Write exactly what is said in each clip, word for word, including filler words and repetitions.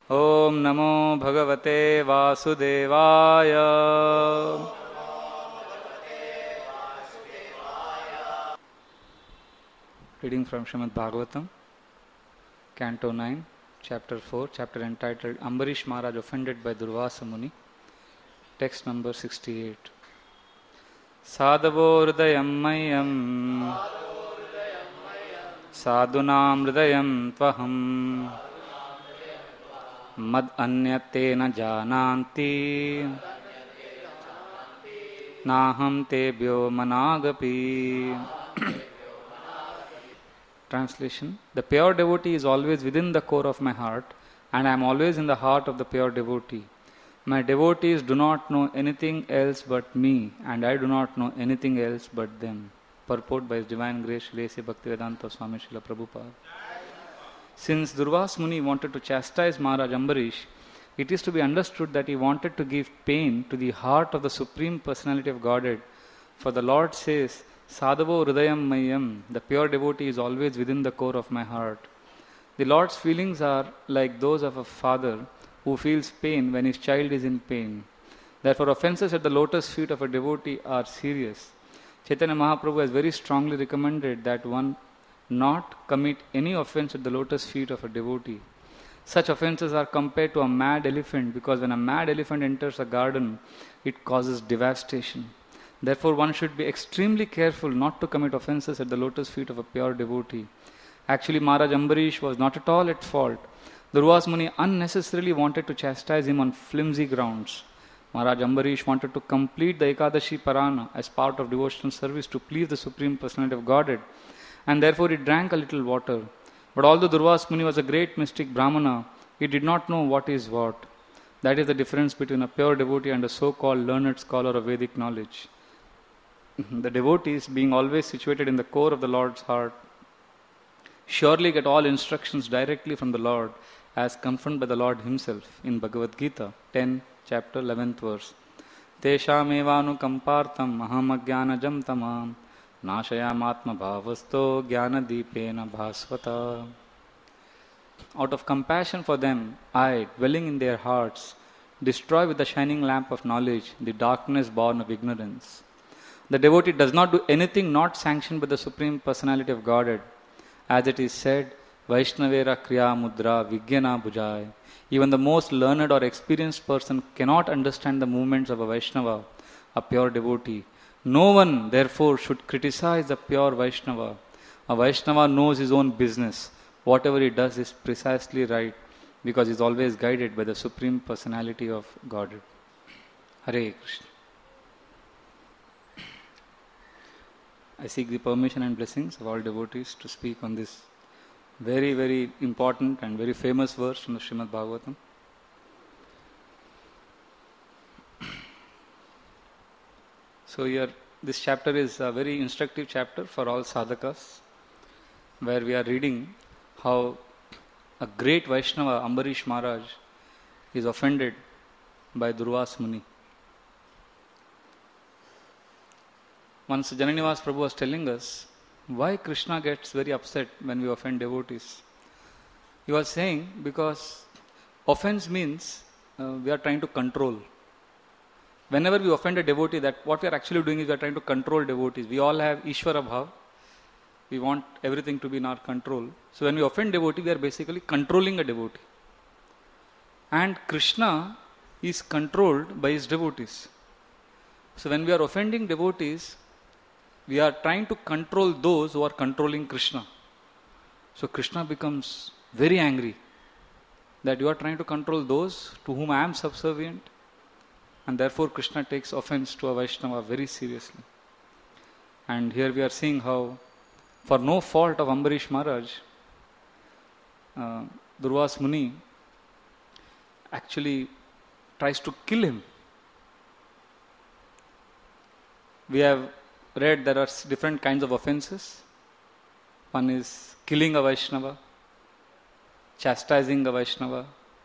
Om Namo Bhagavate Vasudevaya. Reading from Srimad Bhagavatam, Canto nine, Chapter four, chapter entitled Ambarish Maharaj offended by Durvasa Muni, text number sixty-eight. Sadhavo hridayam mayam sadhunam hridayam tvaham mad anyatena jananti naham tebhyo managapi. Translation: The pure devotee is always within the core of my heart, and I am always in the heart of the pure devotee. My devotees do not know anything else but me, and I do not know anything else but them. Purport by His Divine Grace Srila A C Bhaktivedanta Swami Srila Prabhupada. Since Durvasa Muni wanted to chastise Maharaj Ambarish, it is to be understood that he wanted to give pain to the heart of the Supreme Personality of Godhead. For the Lord says, Sadhavo hridayam mayam, the pure devotee is always within the core of my heart. The Lord's feelings are like those of a father who feels pain when his child is in pain. Therefore, offences at the lotus feet of a devotee are serious. Chaitanya Mahaprabhu has very strongly recommended that one not commit any offence at the lotus feet of a devotee. Such offences are compared to a mad elephant, because when a mad elephant enters a garden, it causes devastation. Therefore, one should be extremely careful not to commit offences at the lotus feet of a pure devotee. Actually, Maharaj Ambarish was not at all at fault. Durvasa Muni unnecessarily wanted to chastise him on flimsy grounds. Maharaj Ambarish wanted to complete the Ekadashi Parana as part of devotional service to please the Supreme Personality of Godhead, and therefore he drank a little water. But although Durvasa Muni was a great mystic Brahmana, he did not know what is what. That is the difference between a pure devotee and a so-called learned scholar of Vedic knowledge. The devotees, being always situated in the core of the Lord's heart, surely get all instructions directly from the Lord, as confirmed by the Lord Himself in Bhagavad Gita ten, chapter eleventh verse. Tesham evanu kampartam aham ajnanajam tamam nashayam atma bhavasto jnana deepena bhasvata. Out of compassion for them, I, dwelling in their hearts, destroy with the shining lamp of knowledge the darkness born of ignorance. The devotee does not do anything not sanctioned by the Supreme Personality of Godhead. As it is said, Vaishnavera kriya mudra vigyana bhujai. Even the most learned or experienced person cannot understand the movements of a Vaishnava, a pure devotee. No one, therefore, should criticize the pure Vaishnava. A Vaishnava knows his own business. Whatever he does is precisely right, because he is always guided by the Supreme Personality of Godhead. Hare Krishna. I seek the permission and blessings of all devotees to speak on this very, very important and very famous verse from the Srimad Bhagavatam. So here, this chapter is a very instructive chapter for all sadhakas, where we are reading how a great Vaishnava, Ambarish Maharaj, is offended by Durvasa Muni. Once Jananivas Prabhu was telling us why Krishna gets very upset when we offend devotees. He was saying because offense means uh, we are trying to control. Whenever we offend a devotee, that what we are actually doing is we are trying to control devotees. We all have Ishvara Bhav. We want everything to be in our control. So when we offend devotee, we are basically controlling a devotee. And Krishna is controlled by his devotees. So when we are offending devotees, we are trying to control those who are controlling Krishna. So Krishna becomes very angry that you are trying to control those to whom I am subservient, and therefore Krishna takes offense to a Vaishnava very seriously. And here we are seeing how, for no fault of Ambarish Maharaj, uh, Durvasa Muni actually tries to kill him. We have read there are different kinds of offenses. One is killing a Vaishnava, chastising a Vaishnava.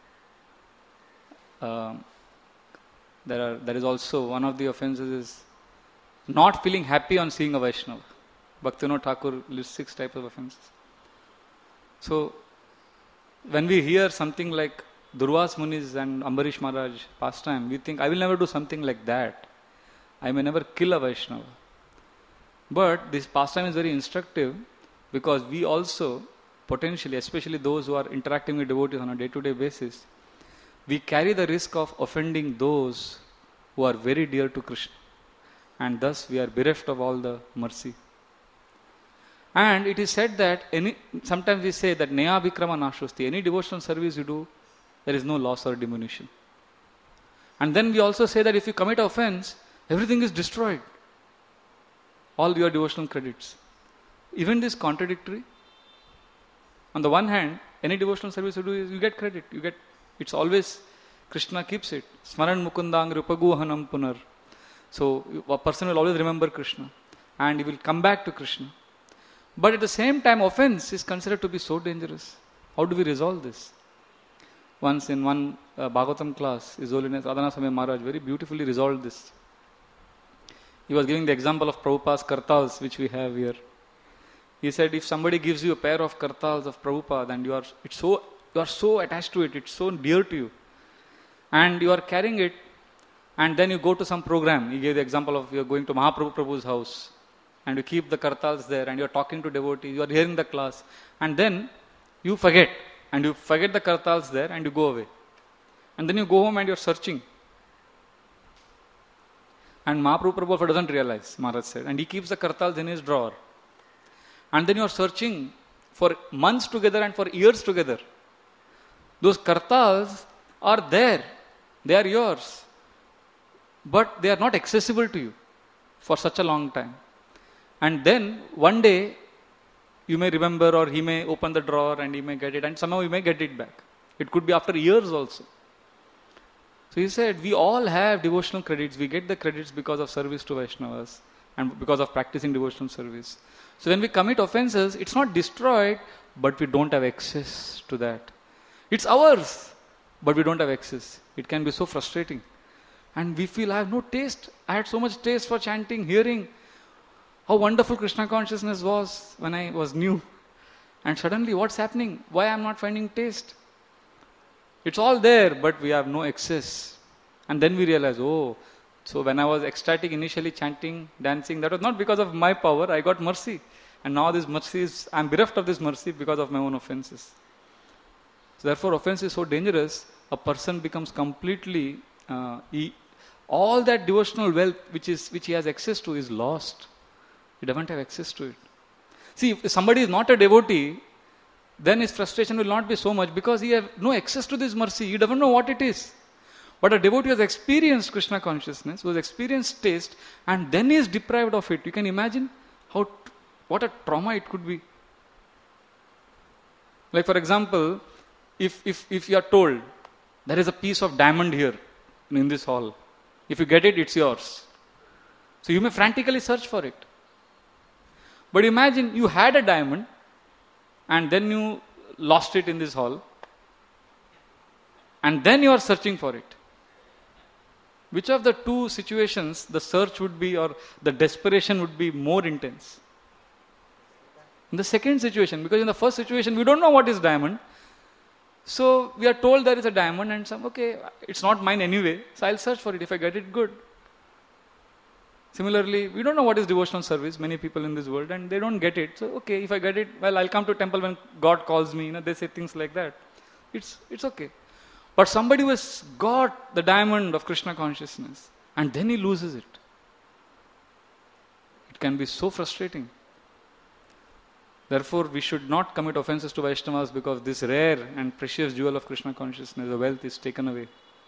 Uh, there are there is also one of the offenses is not feeling happy on seeing a Vaishnava. Bhaktivinoda Thakur lists six types of offenses. So when we hear something like Durvas Munis and Ambarish Maharaj pastime, we think, I will never do something like that. I may never kill a Vaishnava. But this pastime is very instructive because we also potentially, especially those who are interacting with devotees on a day-to-day basis, we carry the risk of offending those who are very dear to Krishna. And thus we are bereft of all the mercy. And it is said that, any sometimes we say that Neya Vikrama Nashusti, any devotional service you do, there is no loss or diminution. And then we also say that if you commit offense, everything is destroyed. All your devotional credits. Even this contradictory. On the one hand, any devotional service you do, you get credit. You get, it's always, Krishna keeps it. Smaran Mukundang Rupaguhanam Punar. So a person will always remember Krishna. And he will come back to Krishna. But at the same time, offense is considered to be so dangerous. How do we resolve this? Once in one uh, Bhagavatam class, His Holiness Radhana Swami Maharaj very beautifully resolved this. He was giving the example of Prabhupada's kartals, which we have here. He said, if somebody gives you a pair of kartals of Prabhupada and you are, it's so, you are so attached to it, it's so dear to you, and you are carrying it, and then you go to some program. He gave the example of you are going to Mahaprabhu Prabhu's house, and you keep the kartals there, and you are talking to devotees, you are hearing the class, and then you forget, and you forget the kartals there, and you go away. And then you go home and you are searching. And Mahaprabhu Prabhu doesn't realize, Maharaj said, and he keeps the kartals in his drawer. And then you are searching for months together and for years together. Those kartals are there, they are yours, but they are not accessible to you for such a long time. And then one day you may remember, or he may open the drawer and he may get it, and somehow you may get it back. It could be after years also. So he said, we all have devotional credits. We get the credits because of service to Vaishnavas and because of practicing devotional service. So when we commit offenses, it's not destroyed, but we don't have access to that. It's ours, but we don't have access. It can be so frustrating. And we feel, I have no taste. I had so much taste for chanting, hearing how wonderful Krishna consciousness was when I was new. And suddenly, what's happening? Why I'm not finding taste? It's all there, but we have no access. And then we realize, oh, so when I was ecstatic initially chanting, dancing, that was not because of my power, I got mercy. And now this mercy is, I'm bereft of this mercy because of my own offenses. So therefore, offense is so dangerous, a person becomes completely, uh, he, all that devotional wealth which is which he has access to is lost. He doesn't have access to it. See, if somebody is not a devotee, then his frustration will not be so much because he has no access to this mercy. He doesn't know what it is. But a devotee has experienced Krishna consciousness, who has experienced taste, and then he is deprived of it. You can imagine how, what a trauma it could be. Like for example, if, if, if you are told, there is a piece of diamond here in this hall. If you get it, it's yours. So you may frantically search for it. But imagine you had a diamond, and then you lost it in this hall, and then you are searching for it. Which of the two situations the search would be, or the desperation would be more intense? In the second situation, because in the first situation we don't know what is diamond. So we are told there is a diamond, and some, okay, it's not mine anyway, so I'll search for it. If I get it, good. Similarly, we don't know what is devotional service, many people in this world, and they don't get it. So, okay, if I get it, well, I'll come to temple when God calls me. You know, they say things like that. It's, it's okay. But somebody who has got the diamond of Krishna consciousness, and then he loses it. It can be so frustrating. Therefore, we should not commit offenses to Vaishnavas because this rare and precious jewel of Krishna consciousness, the wealth, is taken away.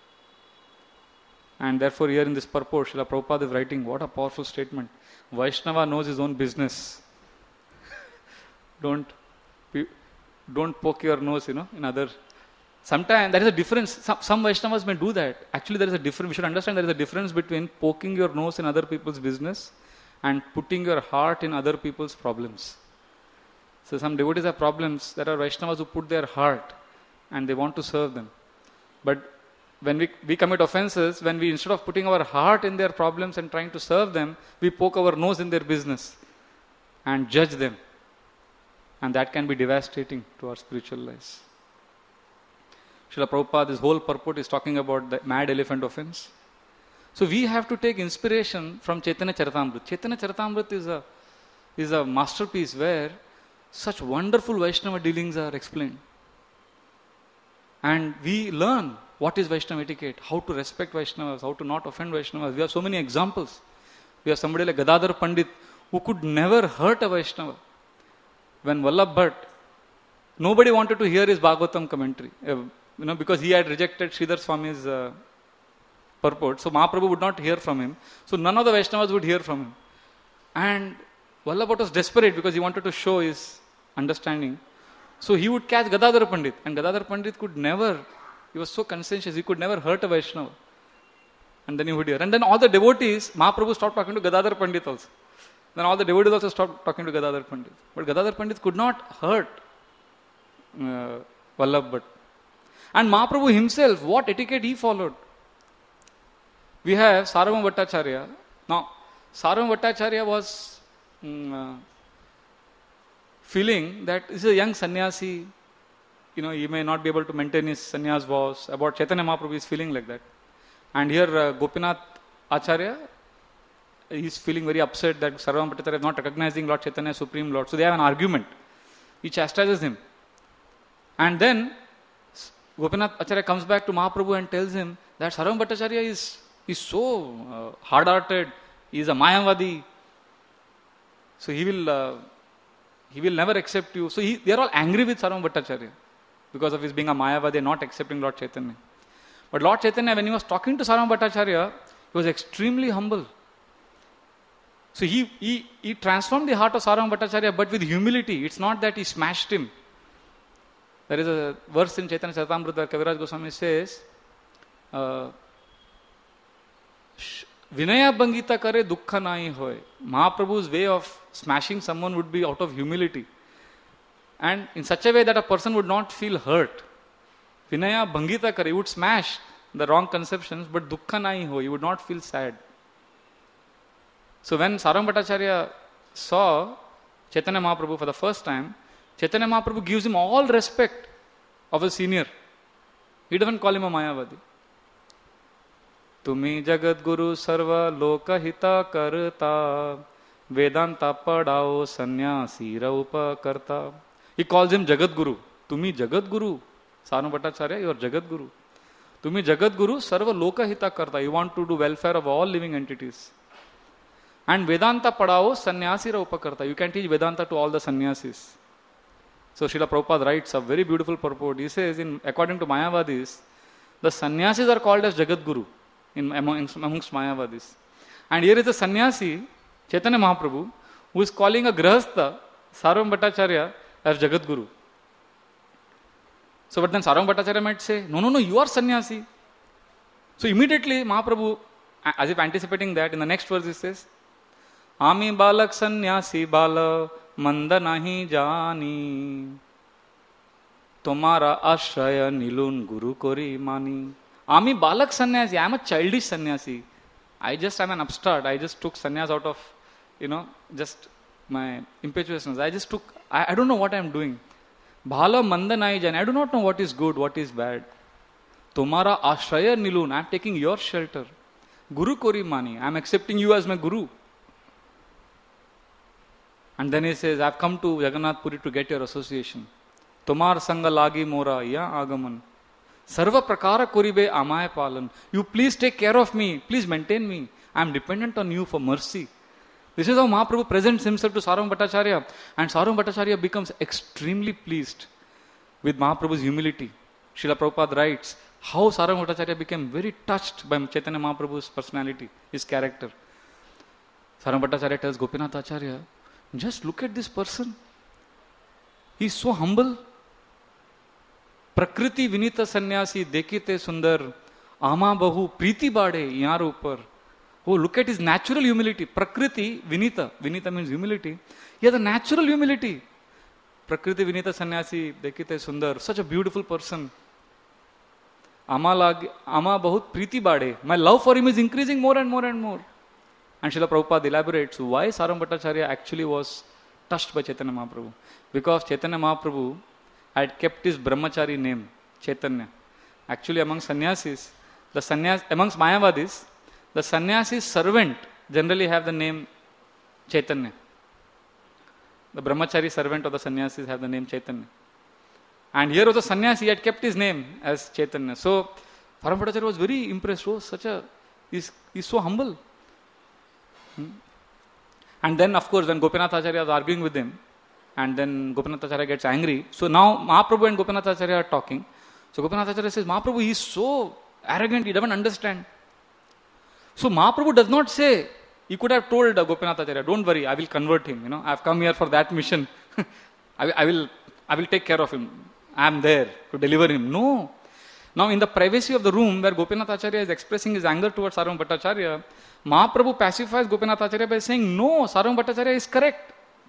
And therefore, here in this purport, Srila Prabhupada is writing, what a powerful statement. Vaishnava knows his own business. don't, don't poke your nose, you know, in other. Sometimes there is a difference. Some, some Vaishnavas may do that. Actually, there is a difference. We should understand there is a difference between poking your nose in other people's business and putting your heart in other people's problems. So some devotees have problems. There are Vaishnavas who put their heart and they want to serve them. But when we, we commit offenses, when we, instead of putting our heart in their problems and trying to serve them, we poke our nose in their business and judge them. And that can be devastating to our spiritual lives. Srila Prabhupada, this whole purport is talking about the mad elephant offense. So we have to take inspiration from Chaitanya Charitamrita. Chaitanya Charitamrita is a, is a masterpiece where such wonderful Vaishnava dealings are explained. And we learn what is Vaishnava etiquette, how to respect Vaishnavas, how to not offend Vaishnavas. We have so many examples. We have somebody like Gadadhar Pandit who could never hurt a Vaishnava. When Vallabh Bhatt, nobody wanted to hear his Bhagavatam commentary, uh, you know, because he had rejected Sridhar Swami's uh, purport. So Mahaprabhu would not hear from him. So none of the Vaishnavas would hear from him. And Vallabh Bhatt was desperate because he wanted to show his understanding. So he would catch Gadadhar Pandit. And Gadadhar Pandit could never, he was so conscientious, he could never hurt a Vaishnava. And then he would hear. And then all the devotees, Mahaprabhu stopped talking to Gadadhar Pandit also. Then all the devotees also stopped talking to Gadadhar Pandit. But Gadadhar Pandit could not hurt uh, Vallabh Bhatt. And Mahaprabhu himself, what etiquette he followed. We have Sarvabhauma Bhattacharya. Now, Sarvabhauma Bhattacharya was um, uh, feeling that this is a young sannyasi, you know, he may not be able to maintain his sannyas vows. About Chaitanya Mahaprabhu is feeling like that. And here uh, Gopinath Acharya, he is feeling very upset that Sarvabhauma Bhattacharya is not recognizing Lord Chaitanya as Supreme Lord. So they have an argument. He chastises him. And then Gopinath Acharya comes back to Mahaprabhu and tells him that Sarvabhauma Bhattacharya is, is so uh, hard-hearted, he is a Mayavadi. So he will, uh, he will never accept you. So he, they are all angry with Sarvabhauma Bhattacharya because of his being a Mayavadi and not accepting Lord Chaitanya. But Lord Chaitanya, when he was talking to Sarvabhauma Bhattacharya, he was extremely humble. So he, he, he transformed the heart of Sarvabhauma Bhattacharya, but with humility. It's not that he smashed him. There is a verse in Chaitanya Charitamrita where Kaviraj Goswami says, uh, Vinaya Bhangita kare dukkha nahi hoy. Mahaprabhu's way of smashing someone would be out of humility. And in such a way that a person would not feel hurt. Vinaya Bhangita kare, he would smash the wrong conceptions, but dukkha nahi hoy, he would not feel sad. So when Sarvabhauma Bhattacharya saw Chaitanya Mahaprabhu for the first time, Chaitanya Mahaprabhu gives him all respect of a senior. He doesn't call him a Mayavadi. Tumi Jagat Guru Sarva Loka Hita Karta Vedanta Padao Sannyasi Raupa Karta. He calls him Jagat Guru. Tumi Jagat Guru. Sarvabhauma Bhattacharya, you are Jagat Guru. Tumi Jagat Guru Sarva Loka Hita Karta. You want to do welfare of all living entities. And Vedanta Padao Sannyasi Raupa Karta. You can teach Vedanta to all the sannyasis. So Srila Prabhupada writes a very beautiful purport. He says, in according to Mayavadis, the sannyasis are called as Jagat Guru in amongst, amongst Mayavadis. And here is a sannyasi, Chaitanya Mahaprabhu, who is calling a Grihastha, Sarvabhauma Bhattacharya, as Jagat Guru. So but then Sarvabhauma Bhattacharya might say, no, no, no, you are sannyasi. So immediately Mahaprabhu, as if anticipating that, in the next verse he says, Ami balak sannyasi bala manda nahi jani tomara ashraya nilun guru kori mani. Ami balak sannyasi, I am a childish sannyasi. I just am an upstart. I just took sannyas out of, you know, just my impetuousness. I just took, I, I don't know what I am doing. Bhala manda nahi jani. I do not know what is good, what is bad. Tomara ashraya nilun. I am taking your shelter. Guru kori mani. I am accepting you as my guru. And then he says, I have come to Jagannath Puri to get your association. Tomar sanga lagi mora ya agaman. Sarva prakara koribe amaya palan. You please take care of me. Please maintain me. I am dependent on you for mercy. This is how Mahaprabhu presents himself to Sarvabhauma Bhattacharya. And Sarvabhauma Bhattacharya becomes extremely pleased with Mahaprabhu's humility. Srila Prabhupada writes how Sarvabhauma Bhattacharya became very touched by Chaitanya Mahaprabhu's personality, his character. Sarvabhauma Bhattacharya tells Gopinath Acharya, just look at this person. He is so humble. Prakriti vinita sannyasi dekite sundar ama bahu priti bade yaar upar. Oh, look at his natural humility. Prakriti vinita. Vinita means humility. He has a natural humility. Prakriti vinita sannyasi dekite sundar. Such a beautiful person. Ama, lag, ama bahut priti bade. My love for him is increasing more and more and more. And Srila Prabhupada elaborates why Sarvabhauma Bhattacharya actually was touched by Chaitanya Mahaprabhu. Because Chaitanya Mahaprabhu had kept his brahmachari name, Chaitanya. Actually, among sannyasis, the sannyas, amongst Mayavadis, the sannyasi's servant generally have the name Chaitanya. The brahmachari servant of the sannyasis have the name Chaitanya. And here was a sannyasi, he had kept his name as Chaitanya. So, Param Bhattacharya was very impressed. Oh, such a, he's, he's so humble. Hmm? And then, of course, when Gopinath Acharya was arguing with him, and then Gopinath Acharya gets angry. So now Mahaprabhu and Gopinath Acharya are talking. So Gopinath Acharya says, Mahaprabhu, he is so arrogant, he doesn't understand. So Mahaprabhu does not say, he could have told uh, Gopinath Acharya, don't worry, I will convert him. You know, I have come here for that mission. I, I will, I will take care of him. I am there to deliver him. No. Now in the privacy of the room where Gopinath Acharya is expressing his anger towards Sarvabhauma Bhattacharya, Mahaprabhu pacifies Gopinath Acharya by saying, no, Sarvabhauma Bhattacharya is correct.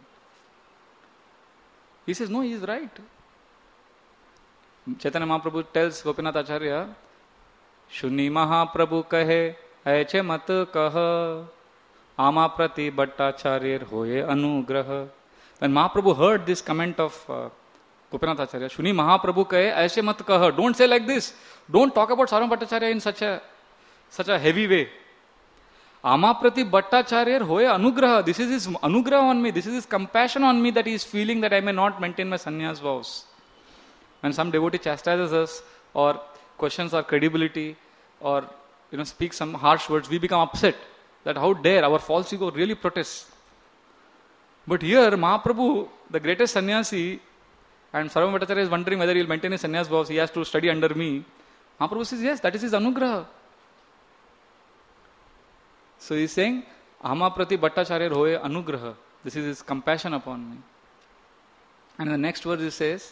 He says, no, he is right. Chaitanya Mahaprabhu tells Gopinath Acharya, Shuni Mahaprabhu kahe, aiche mat kaha, ama prati Bhattacharya hoye anugraha. When Mahaprabhu heard this comment of uh, Gopinath Acharya, Shuni Mahaprabhu kahe, aiche mat kaha. Don't say like this. Don't talk about Sarvabhauma Bhattacharya in such a, such a heavy way. Ama prati Bhattacharya hoye anugraha. This is his anugraha on me. This is his compassion on me that he is feeling that I may not maintain my sannyas vows. When some devotee chastises us or questions our credibility or you know speaks some harsh words, we become upset that how dare our false ego really protests. But here Mahaprabhu, the greatest sannyasi, and Sarvabhauma Bhattacharya is wondering whether he will maintain his sannyas vows. He has to study under me. Mahaprabhu says, yes, that is his anugraha. So he is saying, Ahama prati Bhattacharya hoye anugraha. This is his compassion upon me. And in the next verse he says,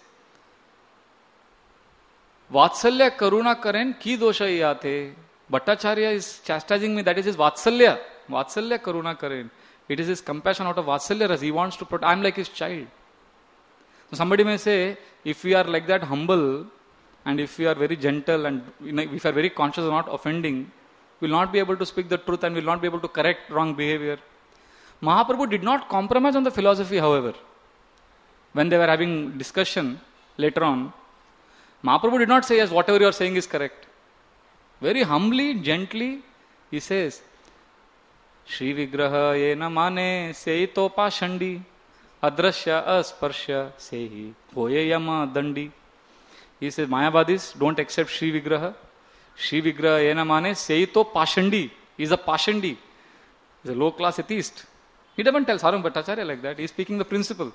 Vatsalya karuna karen ki dosha yate. Bhattacharya is chastising me, that is his Vatsalya. Vatsalya karuna karen. It is his compassion out of Vatsalya as he wants to protect. I am like his child. So somebody may say, if we are like that humble, and if we are very gentle, and you know, if we are very conscious of not offending, we will not be able to speak the truth and we will not be able to correct wrong behavior. Mahaprabhu did not compromise on the philosophy, however. When they were having discussion later on, Mahaprabhu did not say, yes, whatever you are saying is correct. Very humbly, gently, he says, Shri Vigraha yena mane seito pashandi adrasya asparsya sehi hoye yama dandi. He says, Mayavadis don't accept Shri Vigraha. Shri Vigraha yena mane seito pashandi. He is a pashandi. He is a low class atheist. He doesn't tell Sarvabhauma Bhattacharya like that. He is speaking the principle.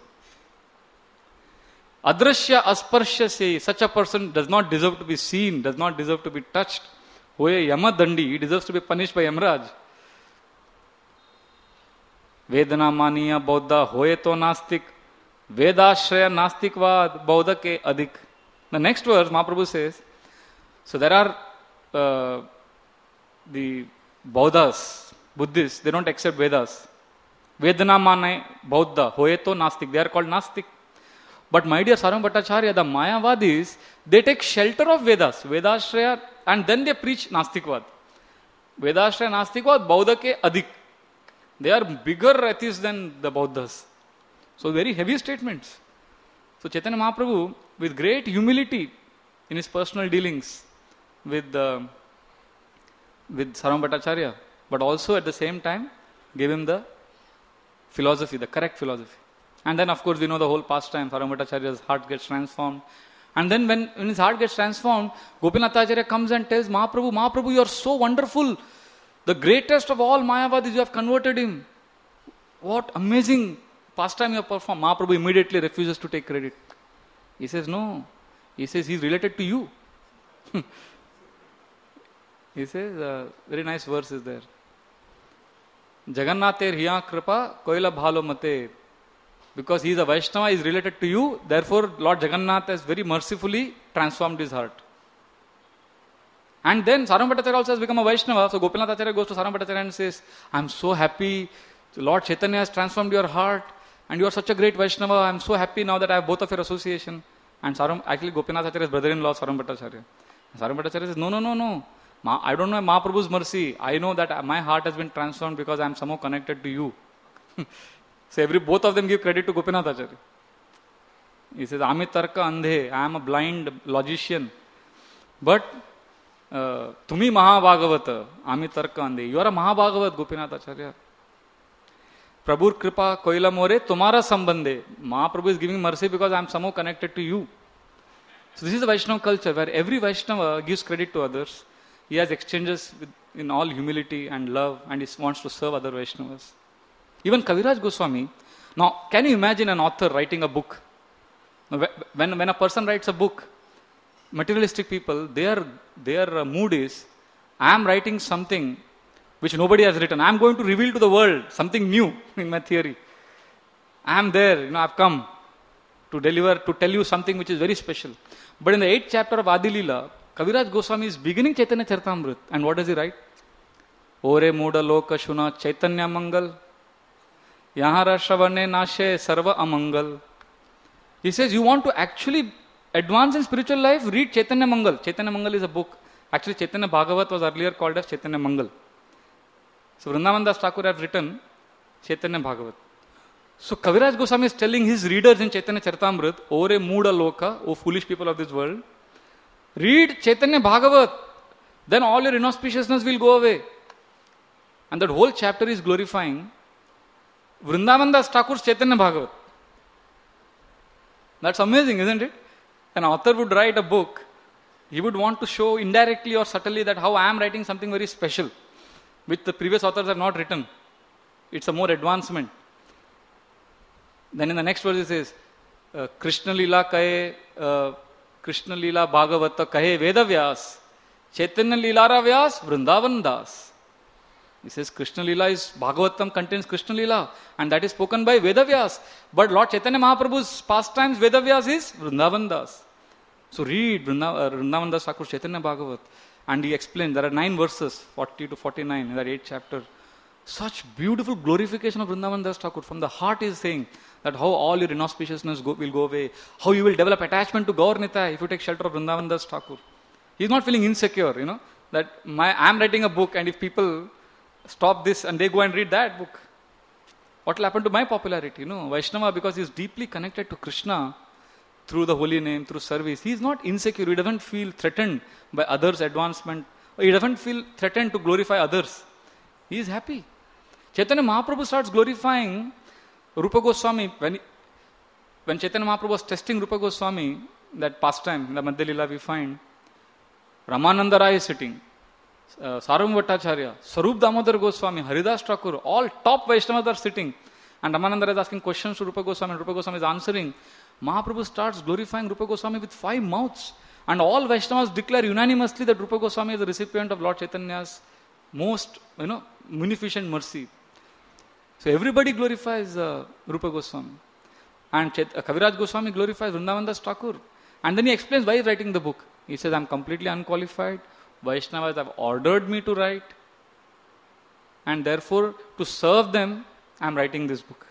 Adrasya asparsya sehi. Such a person does not deserve to be seen, does not deserve to be touched. Hoye yama dandi. He deserves to be punished by Yamraj. Vedana maniya Bauddha hoye to nastik. Vedashraya nastikvad Bauddha ke adhik. The next verse, Mahaprabhu says, so there are uh, the Bauddhas, Buddhists, they don't accept Vedas. Vedana mane Bauddha hoye to nastik. They are called nastik. But my dear Sarvabhauma Bhattacharya, the Mayavadis, they take shelter of Vedas, Vedashraya, and then they preach Nastikvad. Vedashraya Nastikvad, Bauddha ke adhik. They are bigger atheists than the Bauddhas. So very heavy statements. So Chaitanya Mahaprabhu, with great humility in his personal dealings with, uh, with Sarvabhauma Bhattacharya, but also at the same time gave him the philosophy, the correct philosophy. And then of course we know the whole pastime, Sarvabhauma Bhattacharya's heart gets transformed. And then when, when his heart gets transformed, Gopinath Acharya comes and tells Mahaprabhu, Mahaprabhu, you are so wonderful. The greatest of all Mayavadis, you have converted him. What amazing pastime you have performed. Mahaprabhu immediately refuses to take credit. He says, no. He says, he is related to you. He says, uh, very nice verse is there. Jagannather hiya kripa koila bhalo mate. Because he is a Vaishnava, he is related to you. Therefore, Lord Jagannath has very mercifully transformed his heart. And then Sarvabhauma Bhattacharya also has become a Vaishnava. So Gopinath Acharya goes to Sarvabhauma Bhattacharya and says, I am so happy. Lord Chaitanya has transformed your heart. And you are such a great Vaishnava. I am so happy now that I have both of your association. And Sarvabhauma, actually Gopinath Acharya's brother-in-law, Sarvabhauma Bhattacharya. Sarvabhauma Bhattacharya says, no, no, no, no. Ma, I don't know Mahaprabhu's mercy. I know that my heart has been transformed because I am somehow connected to you. So every both of them give credit to Gopinath Acharya. He says, Amit tarka andhe. I am a blind logician. But uh, Tumi Mahabhagavata, Ami Tarkande, you are a Mahabhagavat, Gopinath Acharya. Prabhur Kripa Koila More, Tumara Sambandhe. Mahaprabhu is giving mercy because I am somehow connected to you. So this is the Vaishnava culture where every Vaishnava gives credit to others. He has exchanges with, in all humility and love, and he wants to serve other Vaishnavas. Even Kaviraj Goswami. Now, can you imagine an author writing a book? When, when a person writes a book, materialistic people, their, their mood is, I am writing something which nobody has written. I am going to reveal to the world something new in my theory. I am there, you know, I have come to deliver, to tell you something which is very special. But in the eighth chapter of Adi Leela, Kaviraj Goswami is beginning Chaitanya Charitamrita. And what does he write? Ore Muda Loka Shuna Chaitanya Mangal Yahara Shavane Nashe Sarva Amangal. He says, you want to actually advance in spiritual life? Read Chaitanya Mangal. Chaitanya Mangal is a book. Actually, Chaitanya Bhagavat was earlier called as Chaitanya Mangal. So, Vrindavan Das Thakur has written Chaitanya Bhagavat. So, Kaviraj Goswami is telling his readers in Chaitanya Charitamrita, Ore Muda Loka, O foolish people of this world, read Chaitanya Bhagavat, then all your inauspiciousness will go away. And that whole chapter is glorifying Vrindavan Das Thakur's Chaitanya Bhagavat. That's amazing, isn't it? An author would write a book, he would want to show indirectly or subtly that how I am writing something very special, which the previous authors have not written. It's a more advancement. Then in the next verse it says, uh, Krishna Lila Kahe, uh, Krishna Lila Bhagavata Kahe Veda Vyas, Chaitanya Lilara Vyas, Vrindavan Das. He says Krishna Lila is, Bhagavatam contains Krishna Lila, and that is spoken by Veda Vyas. But Lord Chaitanya Mahaprabhu's pastimes, Veda Vyas is Vrindavan Das. So read Vrindavan Das Thakur Chaitanya Bhagavat. And he explains, there are nine verses, forty to forty-nine in that eighth chapter. Such beautiful glorification of Vrindavan Das Thakur. From the heart he is saying that how all your inauspiciousness go, will go away. How you will develop attachment to Gaur Nitai if you take shelter of Vrindavan Das Thakur. He is not feeling insecure, you know, that my, I am writing a book and if people stop this and they go and read that book, what will happen to my popularity? You know, Vaishnava, because he is deeply connected to Krishna through the holy name, through service, he is not insecure. He doesn't feel threatened by others' advancement. He doesn't feel threatened to glorify others. He is happy. Chaitanya Mahaprabhu starts glorifying Rupa Goswami. When, he, when Chaitanya Mahaprabhu was testing Rupa Goswami, that pastime, in the Madhya Leela we find, Ramananda Rai is sitting, uh, Sarvam Bhattacharya, Sarup Damodar Goswami, Haridas Thakur, all top Vaishnavas are sitting. And Ramananda Rai is asking questions to Rupa Goswami, and Rupa Goswami is answering. Mahaprabhu starts glorifying Rupa Goswami with five mouths. And all Vaishnavas declare unanimously that Rupa Goswami is the recipient of Lord Chaitanya's most, you know, munificent mercy. So everybody glorifies uh, Rupa Goswami. And Chet- uh, Kaviraj Goswami glorifies Vrindavan Das Thakur. And then he explains why he is writing the book. He says, I am completely unqualified. Vaishnavas have ordered me to write. And therefore, to serve them, I am writing this book.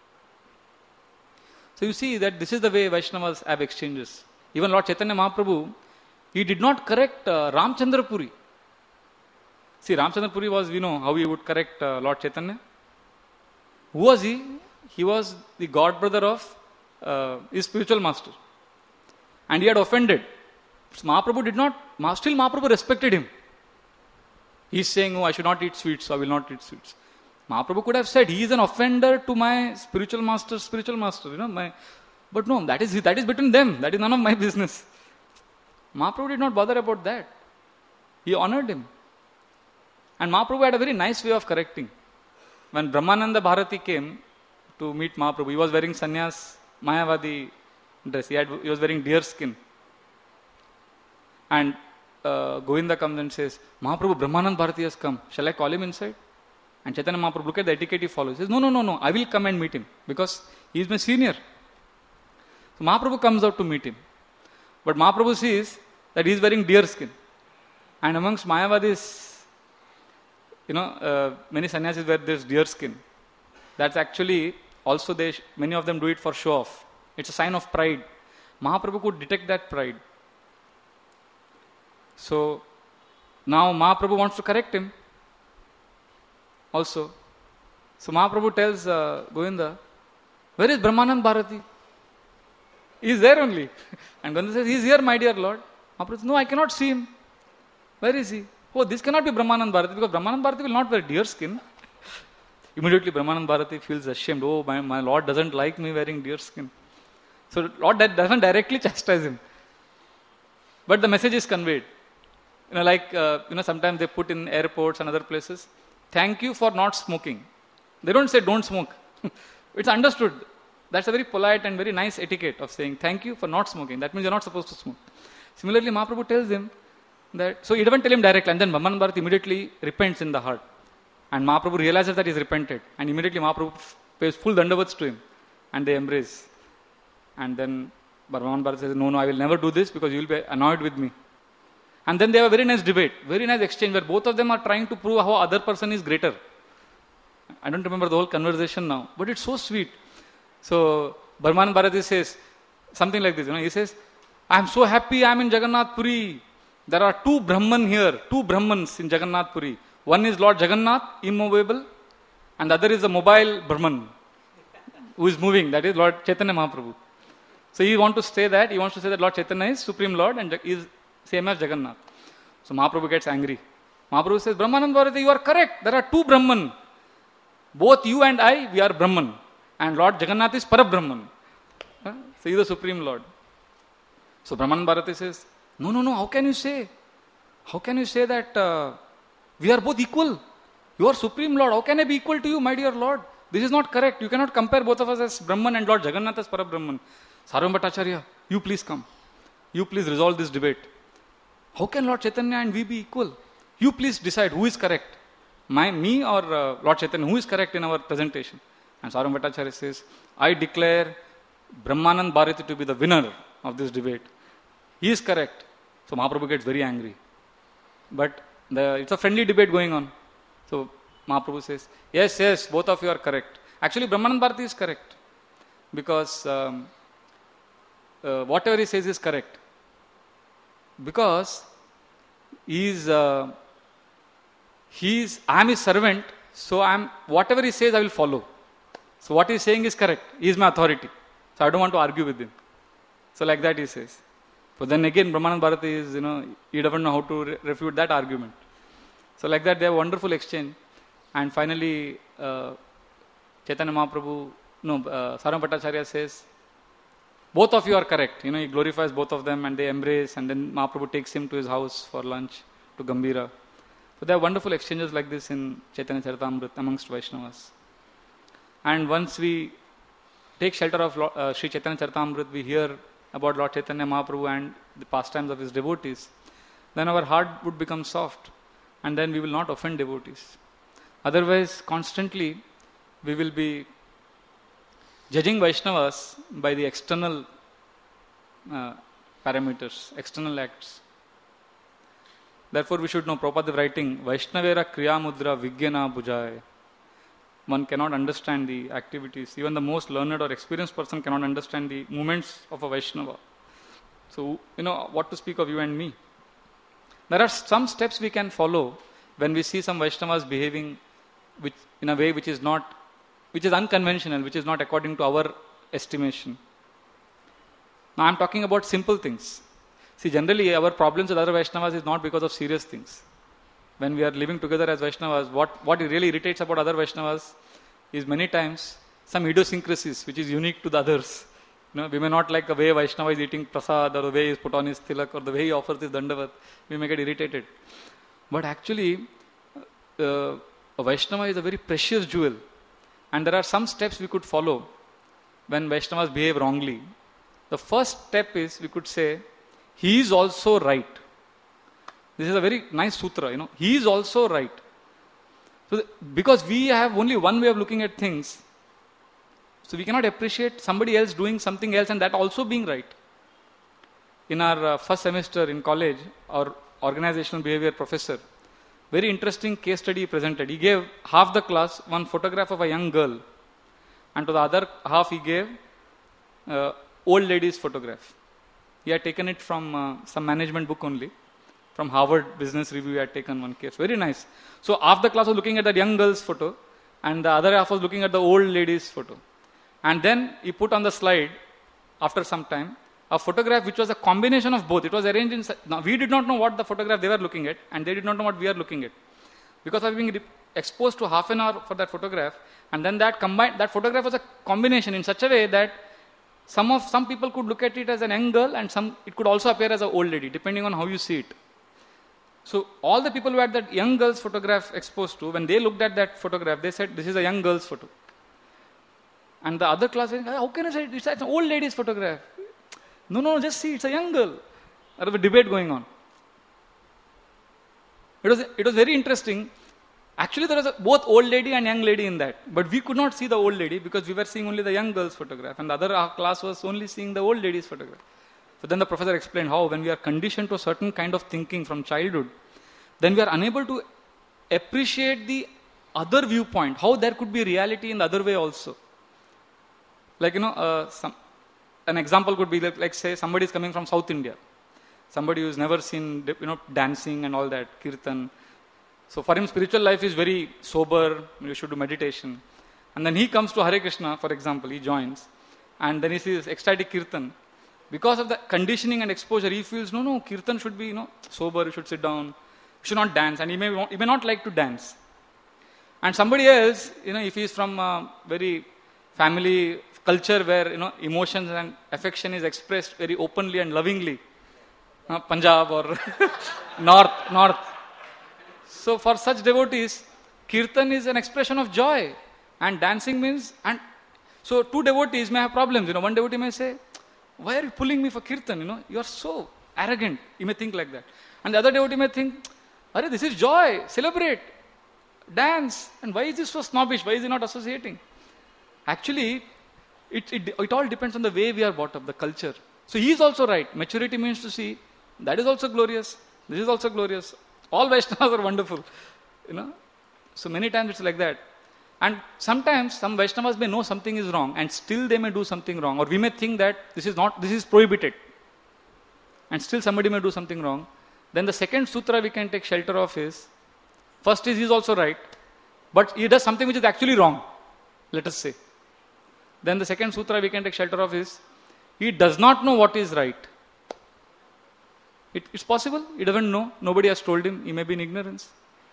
So you see that this is the way Vaishnavas have exchanges. Even Lord Chaitanya Mahaprabhu, he did not correct uh, Ramchandra Puri. See, Ramchandra Puri was, you know, how he would correct uh, Lord Chaitanya. Who was he? He was the god brother of uh, his spiritual master. And he had offended. Mahaprabhu did not, still Mahaprabhu respected him. He is saying, oh, I should not eat sweets, so I will not eat sweets. Mahaprabhu could have said, he is an offender to my spiritual master, spiritual master, you know, my, but no, that is, that is between them. That is none of my business. Mahaprabhu did not bother about that. He honored him. And Mahaprabhu had a very nice way of correcting. When Brahmananda Bharati came to meet Mahaprabhu, he was wearing sannyas, Mayavadi dress. He, had, he was wearing deer skin. And uh, Govinda comes and says, Mahaprabhu, Brahmananda Bharati has come. Shall I call him inside? And Chaitanya Mahaprabhu, look at the etiquette he follows. He says, no, no, no, no, I will come and meet him because he is my senior. So Mahaprabhu comes out to meet him. But Mahaprabhu sees that he is wearing deer skin. And amongst Mayavadis, you know, uh, many sannyasis wear this deer skin. That's actually also, they many of them do it for show off. It's a sign of pride. Mahaprabhu could detect that pride. So now Mahaprabhu wants to correct him also. So Mahaprabhu tells uh, Govinda, where is Brahmananda Bharati? He is there only. And Govinda says, he is here, my dear Lord. Mahaprabhu says, no, I cannot see him. Where is he? Oh, this cannot be Brahmanand Bharati, because Brahmanand Bharati will not wear deer skin. Immediately Brahmanand Bharati feels ashamed. Oh, my, my Lord doesn't like me wearing deer skin. So Lord doesn't directly chastise him. But the message is conveyed. You know, like, uh, you know, sometimes they put in airports and other places, thank you for not smoking. They don't say don't smoke. It's understood. That's a very polite and very nice etiquette of saying thank you for not smoking. That means you're not supposed to smoke. Similarly, Mahaprabhu tells him that, so he doesn't tell him directly, and then Brahmanand Bharati immediately repents in the heart. And Mahaprabhu realizes that he's repented. And immediately Mahaprabhu pays full dandavats to him. And they embrace. And then Brahmanand Bharati says, no, no, I will never do this because you will be annoyed with me. And then they have a very nice debate, very nice exchange where both of them are trying to prove how other person is greater. I don't remember the whole conversation now, but it's so sweet. So Brahmanand Bharati says something like this, you know, he says, I am so happy I am in Jagannath Puri. There are two Brahman here, two Brahmans in Jagannath Puri. One is Lord Jagannath, immovable, and the other is a mobile Brahman who is moving, that is Lord Chaitanya Mahaprabhu. So he wants to say that, he wants to say that Lord Chaitanya is Supreme Lord and is same as Jagannath. So Mahaprabhu gets angry. Mahaprabhu says, Brahmanand Bharati, you are correct. There are two Brahman. Both you and I, we are Brahman. And Lord Jagannath is Parabrahman. Huh? So he is the Supreme Lord. So Brahmanand Bharati says, no, no, no, how can you say? How can you say that uh, we are both equal? You are Supreme Lord. How can I be equal to you, my dear Lord? This is not correct. You cannot compare both of us as Brahman and Lord Jagannath as Parabrahman. Sarvam Bhattacharya, you please come. You please resolve this debate. How can Lord Chaitanya and we be equal? You please decide who is correct. My, me or uh, Lord Chaitanya, who is correct in our presentation? And Sarvam Bhattacharya says, I declare Brahmanand Bharati to be the winner of this debate. He is correct. So Mahaprabhu gets very angry. But the, it's a friendly debate going on. So Mahaprabhu says, yes, yes, both of you are correct. Actually, Brahmanand Bharati is correct. Because um, uh, whatever he says is correct. Because he is, uh, he is, I am his servant, so I am, whatever he says, I will follow. So what he is saying is correct. He is my authority. So I don't want to argue with him. So like that he says. But then again, Brahmanand Bharati is, you know, he doesn't know how to re- refute that argument. So like that, they have a wonderful exchange. And finally, uh, Chaitanya Mahaprabhu, no, uh, Sarvam Bhattacharya says, both of you are correct. You know, he glorifies both of them and they embrace, and then Mahaprabhu takes him to his house for lunch, to Gambhira. So there are wonderful exchanges like this in Chaitanya Charitamrita amongst Vaishnavas. And once we take shelter of uh, Sri Chaitanya Charitamrita, we hear about Lord Chaitanya Mahaprabhu and the pastimes of his devotees, then our heart would become soft and then we will not offend devotees. Otherwise, constantly we will be judging Vaishnavas by the external uh, parameters, external acts. Therefore, we should know Prabhupada writing, Vaishnavera Kriya Mudra Vigyana Bhujaya. One cannot understand the activities. Even the most learned or experienced person cannot understand the movements of a Vaishnava. So, you know, what to speak of you and me. There are some steps we can follow when we see some Vaishnavas behaving which, in a way which is not, which is unconventional, which is not according to our estimation. Now, I am talking about simple things. See, generally, our problems with other Vaishnavas is not because of serious things. When we are living together as Vaishnavas, what, what really irritates about other Vaishnavas is many times some idiosyncrasies which is unique to the others. You know, we may not like the way Vaishnava is eating prasad or the way he is put on his tilak or the way he offers his dandavat. We may get irritated. But actually, uh, a Vaishnava is a very precious jewel. And there are some steps we could follow when Vaishnavas behave wrongly. The first step is, we could say, he is also right. This is a very nice sutra, you know. He is also right. So, the, because we have only one way of looking at things, so we cannot appreciate somebody else doing something else and that also being right. In our uh, first semester in college, our organizational behavior professor, very interesting case study he presented. He gave half the class one photograph of a young girl, and to the other half he gave uh, old lady's photograph. He had taken it from uh, some management book only. From Harvard Business Review, I had taken one case. Very nice. So half the class was looking at that young girl's photo and the other half was looking at the old lady's photo. And then he put on the slide, after some time, a photograph which was a combination of both. It was arranged in, now we did not know what the photograph they were looking at, and they did not know what we are looking at. Because of being exposed to half an hour for that photograph, and then that combined, that photograph was a combination in such a way that some of, some people could look at it as an young girl, and some, it could also appear as an old lady, depending on how you see it. So all the people who had that young girl's photograph exposed to, when they looked at that photograph, they said, this is a young girl's photo. And the other class said, how can I say it? It's an old lady's photograph. No, no, just see, it's a young girl. There was a debate going on. It was, it was very interesting. Actually, there was a, both old lady and young lady in that. But we could not see the old lady because we were seeing only the young girl's photograph. And the other our class was only seeing the old lady's photograph. So then the professor explained how when we are conditioned to a certain kind of thinking from childhood, then we are unable to appreciate the other viewpoint, how there could be reality in the other way also. Like, you know, uh, some, an example could be like, like, say, somebody is coming from South India. Somebody who has never seen, you know, dancing and all that, kirtan. So for him, spiritual life is very sober, you should do meditation. And then he comes to Hare Krishna, for example, he joins. And then he sees ecstatic kirtan. Because of the conditioning and exposure, he feels, no, no, kirtan should be, you know, sober, you should sit down, you should not dance. And he may, he may not like to dance. And somebody else, you know, if he is from a very family culture where, you know, emotions and affection is expressed very openly and lovingly, uh, Punjab or North, North. So for such devotees, kirtan is an expression of joy, and dancing means, and so two devotees may have problems. You know, one devotee may say, why are you pulling me for kirtan? You know, you are so arrogant. He may think like that. And the other devotee may think, Arey, this is joy, celebrate, dance. And why is this so snobbish? Why is he not associating? Actually, it, it, it all depends on the way we are brought up, the culture. So he is also right. Maturity means to see, that is also glorious. This is also glorious. All Vaishnavas are wonderful. You know. So many times it's like that. And sometimes some Vaishnavas may know something is wrong and still they may do something wrong. Or we may think that this is not, this is prohibited. And still somebody may do something wrong. Then the second sutra we can take shelter of is, first is he is also right, but he does something which is actually wrong, let us say. Then the second sutra we can take shelter of is, he does not know what is right. It, it's possible, he doesn't know, nobody has told him, he may be in ignorance.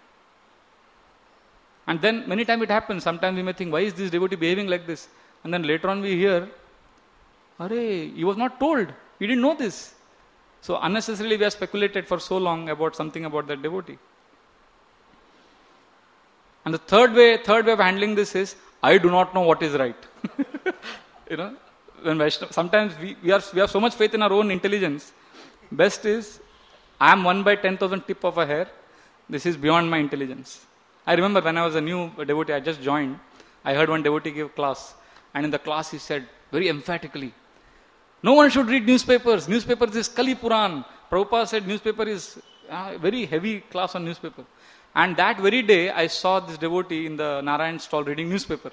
And then many times it happens, sometimes we may think, why is this devotee behaving like this? And then later on we hear, Arey, he was not told, he didn't know this. So unnecessarily we have speculated for so long about something about that devotee. And the third way, third way of handling this is, I do not know what is right. You know, when Vaishnava, sometimes we, we, are, we have so much faith in our own intelligence. Best is, I am one by ten thousand tip of a hair. This is beyond my intelligence. I remember when I was a new devotee, I just joined, I heard one devotee give class. And in the class he said, very emphatically, no one should read newspapers. Newspapers is Kali Puran. Prabhupada said newspaper is a very heavy class on newspaper. And that very day, I saw this devotee in the Narayan stall reading newspaper.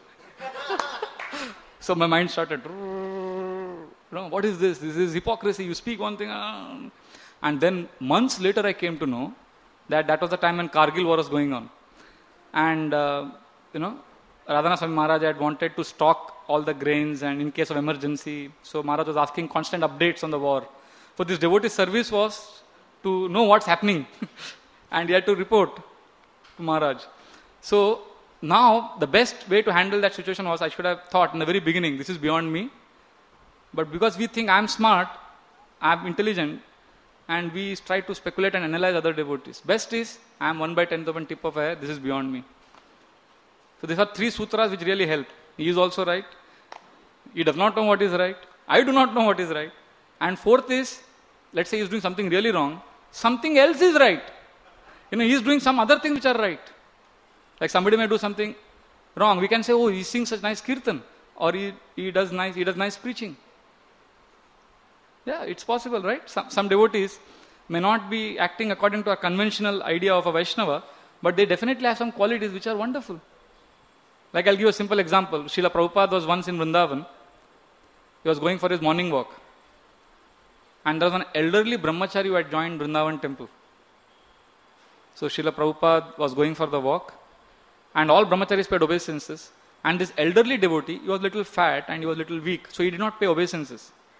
So my mind started, you know, what is this? This is hypocrisy. You speak one thing. Uh, and then months later, I came to know that that was the time when Kargil war was going on. And, uh, you know, Radhana Swami Maharaj had wanted to stock all the grains and in case of emergency. So Maharaj was asking constant updates on the war. So this devotee's service was to know what's happening. And he had to report to Maharaj. So now the best way to handle that situation was, I should have thought in the very beginning, this is beyond me. But because we think I'm smart, I'm intelligent, and we try to speculate and analyze other devotees. Best is, I'm one by ten thousand tip of a hair, this is beyond me. So these are three sutras which really help. He is also right. He does not know what is right. I do not know what is right. And fourth is, let's say he is doing something really wrong. Something else is right. You know, he is doing some other things which are right. Like somebody may do something wrong. We can say, oh, he sings such nice kirtan. Or he, he does nice, he does nice preaching. Yeah, it's possible, right? Some, some devotees may not be acting according to a conventional idea of a Vaishnava, but they definitely have some qualities which are wonderful. Like I'll give you a simple example. Srila Prabhupada was once in Vrindavan. He was going for his morning walk. And there was an elderly brahmachari who had joined Vrindavan temple. So Srila Prabhupada was going for the walk. And all brahmacharis paid obeisances. And this elderly devotee, he was little fat and he was little weak. So he did not pay obeisances.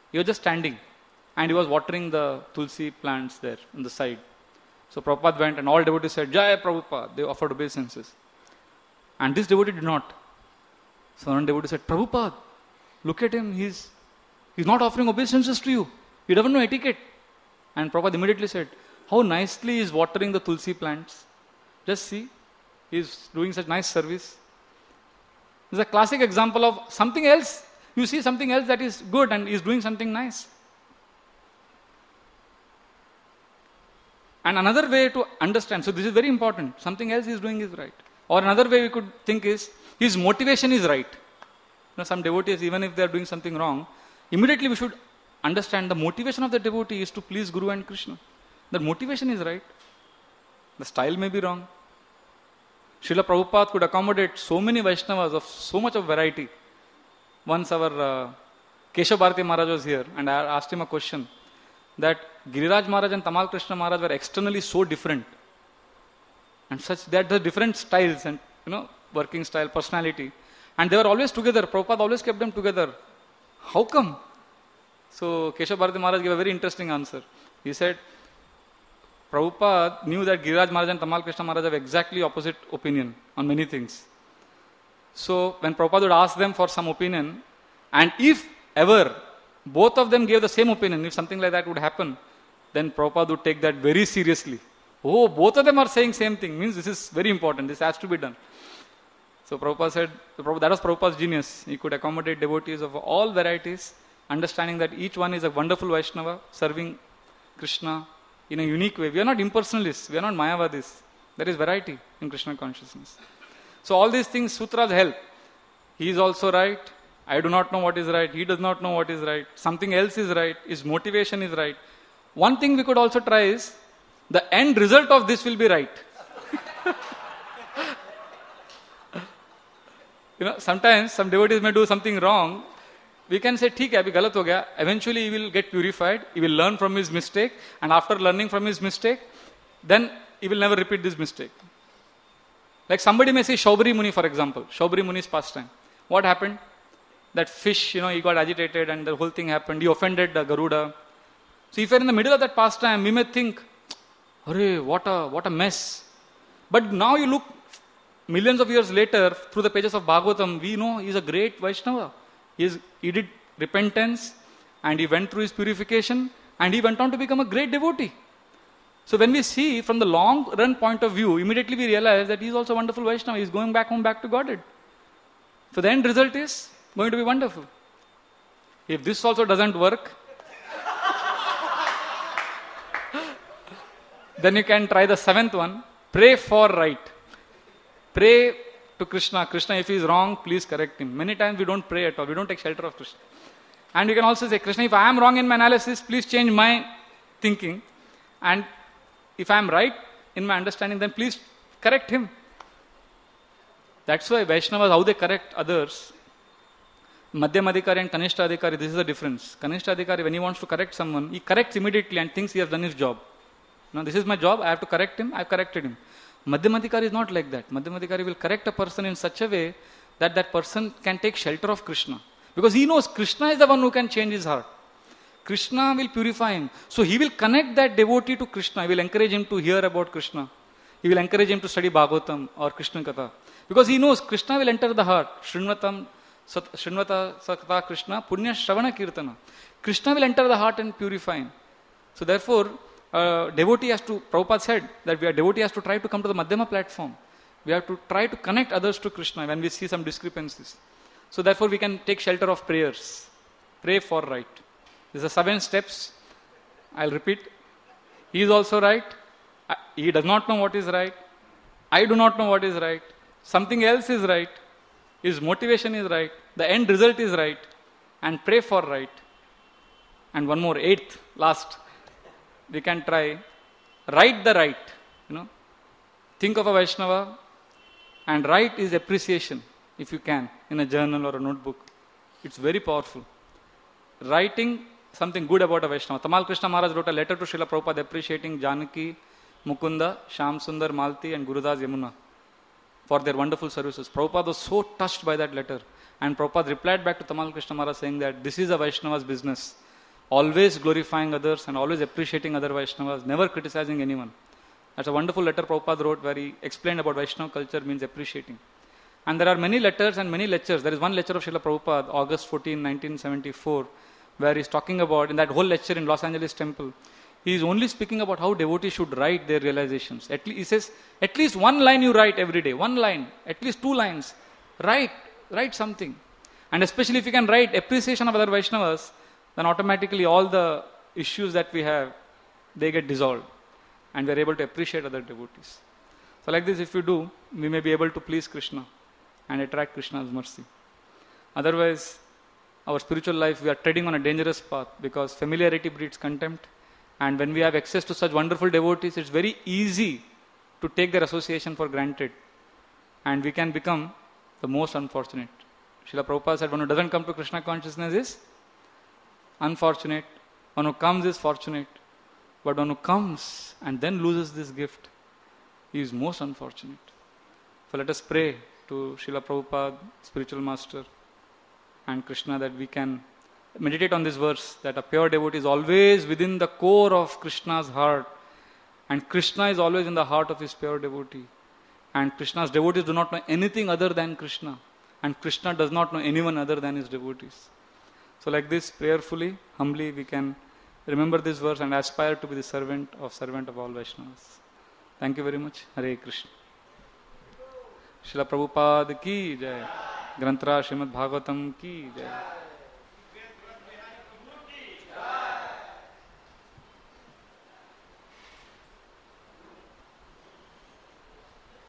He was just standing and he was watering the tulsi plants there on the side. So Prabhupada went and all devotees said, Jai Prabhupada. They offered obeisances. And this devotee did not. So one devotee said, Prabhupada, look at him. He's, he's not offering obeisances to you. He doesn't know etiquette. And Prabhupada immediately said, how nicely he is watering the tulsi plants. Just see. He's doing such nice service. This is a classic example of something else. You see something else that is good and he's doing something nice. And another way to understand, so this is very important, something else he's doing is right. Or another way we could think is, his motivation is right. You know, some devotees, even if they are doing something wrong, immediately we should understand the motivation of the devotee is to please Guru and Krishna. The motivation is right. The style may be wrong. Srila Prabhupada could accommodate so many Vaishnavas of so much of variety. Once our uh, Keshav Bharati Maharaj was here and I asked him a question that Giriraj Maharaj and Tamal Krishna Maharaj were externally so different. And such that the different styles and, you know, working style, personality. And they were always together. Prabhupada always kept them together. How come? So Keshav Bharati Maharaj gave a very interesting answer. He said, Prabhupada knew that Giriraj Maharaj and Tamal Krishna Maharaj have exactly opposite opinion on many things. So when Prabhupada would ask them for some opinion, and if ever both of them gave the same opinion, if something like that would happen, then Prabhupada would take that very seriously. Oh, both of them are saying same thing, means this is very important, this has to be done. So Prabhupada said, that was Prabhupada's genius. He could accommodate devotees of all varieties, understanding that each one is a wonderful Vaishnava, serving Krishna in a unique way. We are not impersonalists, we are not Mayavadis. There is variety in Krishna consciousness. So all these things, sutras help. He is also right. I do not know what is right. He does not know what is right. Something else is right. His motivation is right. One thing we could also try is, the end result of this will be right. You know, sometimes some devotees may do something wrong. We can say, "Theek hai, abhi galat ho gaya." Eventually he will get purified. He will learn from his mistake. And after learning from his mistake, then he will never repeat this mistake. Like somebody may say Shaubri Muni, for example. Shaubri Muni's pastime. What happened? That fish, you know, he got agitated and the whole thing happened. He offended the Garuda. So if you're in the middle of that pastime, we may think, Hurray, what a, what a mess. But now you look millions of years later through the pages of Bhagavatam, we know he's a great Vaishnava. He, is, he did repentance and he went through his purification and he went on to become a great devotee. So when we see from the long run point of view, immediately we realize that he's also a wonderful Vaishnava. He's going back home, back to Godhead. So the end result is going to be wonderful. If this also doesn't work, then you can try the seventh one. Pray for right. Pray to Krishna. Krishna, if he is wrong, please correct him. Many times we don't pray at all. We don't take shelter of Krishna. And you can also say, Krishna, if I am wrong in my analysis, please change my thinking. And if I am right in my understanding, then please correct him. That's why Vaishnavas, how they correct others. Madhyama Adhikari and Kanishta Adhikari, this is the difference. Kanishta Adhikari, when he wants to correct someone, he corrects immediately and thinks he has done his job. Now, this is my job, I have to correct him, I have corrected him. Madhyama Adhikari is not like that. Madhyama Adhikari will correct a person in such a way that that person can take shelter of Krishna. Because he knows Krishna is the one who can change his heart. Krishna will purify him. So he will connect that devotee to Krishna. He will encourage him to hear about Krishna. He will encourage him to study Bhagavatam or Krishna Katha. Because he knows Krishna will enter the heart. Shrinvatam, Shrinvata Sakata Krishna, Punya Shravana Kirtana. Krishna will enter the heart and purify him. So therefore, uh, devotee has to, Prabhupada said that we are devotee has to try to come to the Madhyama platform. We have to try to connect others to Krishna when we see some discrepancies. So therefore we can take shelter of prayers. Pray for right. These are seven steps. I'll repeat. He is also right. He does not know what is right. I do not know what is right. Something else is right. His motivation is right. The end result is right. And pray for right. And one more, eighth, last. We can try. Write the right. You know. Think of a Vaishnava. And write is appreciation, if you can, in a journal or a notebook. It's very powerful. Writing something good about a Vaishnava. Tamal Krishna Maharaj wrote a letter to Srila Prabhupada appreciating Janaki, Mukunda, Shyam Sundar, Malti and Gurudas Yamuna for their wonderful services. Prabhupada was so touched by that letter. And Prabhupada replied back to Tamal Krishna Maharaj saying that this is a Vaishnava's business. always glorifying others and always appreciating other Vaishnavas, never criticizing anyone. That's a wonderful letter Prabhupada wrote where he explained about Vaishnava culture means appreciating. And there are many letters and many lectures. There is one lecture of Srila Prabhupada, August fourteenth, nineteen seventy-four, where he's talking about, in that whole lecture in Los Angeles temple, he is only speaking about how devotees should write their realizations. At least, he says, at least one line you write every day, one line, at least two lines. Write, write something. And especially if you can write appreciation of other Vaishnavas, then automatically all the issues that we have, they get dissolved. And we are able to appreciate other devotees. So like this, if we do, we may be able to please Krishna and attract Krishna's mercy. Otherwise, our spiritual life, we are treading on a dangerous path because familiarity breeds contempt. And when we have access to such wonderful devotees, it's very easy to take their association for granted. And we can become the most unfortunate. Srila Prabhupada said, one who doesn't come to Krishna consciousness is unfortunate. One who comes is fortunate. But one who comes and then loses this gift, he is most unfortunate. So let us pray to Srila Prabhupada, spiritual master, and Krishna, that we can meditate on this verse, that a pure devotee is always within the core of Krishna's heart, and Krishna is always in the heart of his pure devotee. And Krishna's devotees do not know anything other than Krishna, and Krishna does not know anyone other than his devotees. So like this, prayerfully, humbly, we can remember this verse and aspire to be the servant of servant of all Vaishnavas. Thank you very much. Hare Krishna. Srila Prabhupada ki jai. Granthra Srimad Bhagavatam ki jai.